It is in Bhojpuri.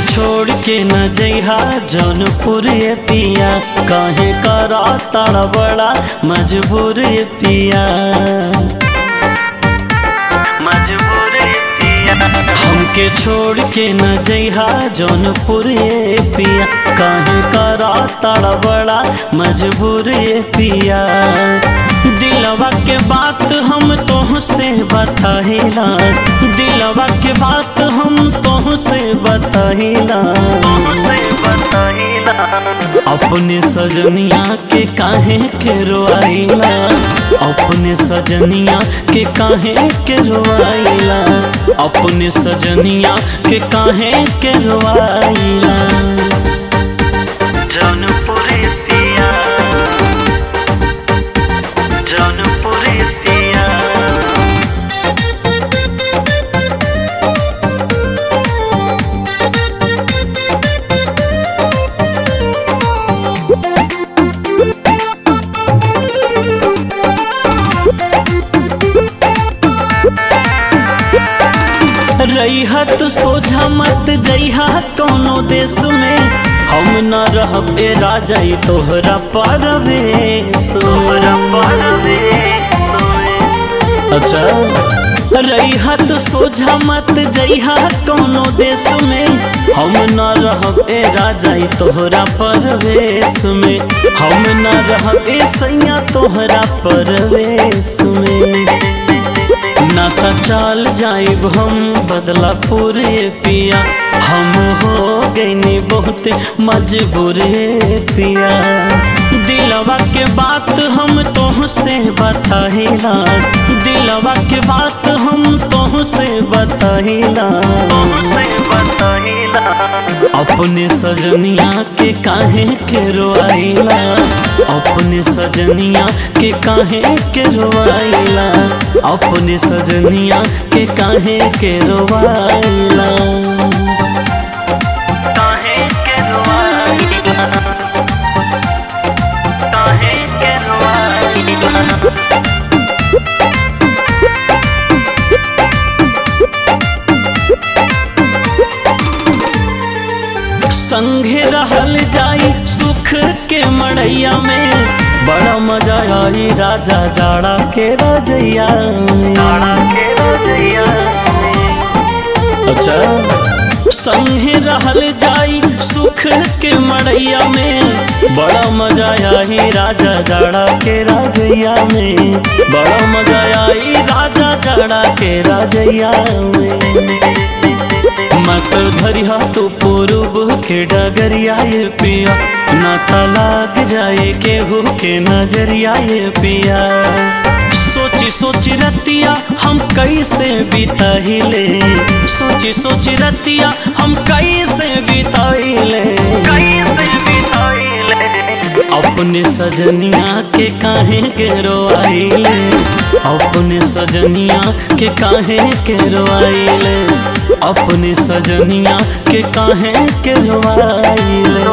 छोड़ के न जइहा जौनपुर ये पिया, काहे करा तारा बड़ा मजबूर ये पिया, मजबूर ये पिया। हमके छोड़ के न जइहा जौनपुर ये पिया, काहे करा तारा बड़ा मजबूर ये पिया। दिलवा के बात हम तोहसे बताहिला, दिलवा के बात हम तोहसे बताहिला, अपने सजनिया के काहे के रोआइला, अपने सजनिया के काहे के रोआइला, अपने सजनिया के काहे के रोआइला। जौनपुर पिया, जौनपुर पिया। रहिहा तू सोझा मत जइहा कोनो देश में, हम न रहब ए राजा तोहरा परवेश। अच्छा रहिहा तू सोझा मत जइहा कोनो देश में, हम न रहब ए राजा तोहरा परवेश में, हम न रहब ए सैया तोहरा परवेश में। नाता चाल जाइब हम बदलापुर ये पिया, हम हो गईनी बहुत मजबूर ये पिया। दिलवा के बात हम तोहसे बताहिला, दिलवा के बात हम तोहसे बताहिला, अपने सजनिया के काहे के रोआइला, अपने सजनिया के काहे के रोआइला, अपने सजनिया के काहे के रोआइला, काहे के रोआइला, काहे के रोआइला। संगे रहल जाई सुख के मड़ैया में, बड़ा मजा आई राजा जाड़ा के रजैया में, जाड़ा के रजैया में। अच्छा संगे रहल जाई सुख के मड़ैया में, बड़ा मजा आई राजा जाड़ा के रजैया में, बड़ा मजा आई राजा जाड़ा के रजैया में। मत धरिहा तू पूर्व के डगरिया ये पिया, नाता लाग जाए केहू के नजरिया ये पिया। सोची सोची रतिया हम कैसे बिताइले, सोची सोची रतिया हम कैसे बिताइले, कैसे बिताइले। अपने सजनिया के काहे के रोआइले, अपने सजनिया के काहे के रोआइले, अपने सजनिया के काहे के रोआइले।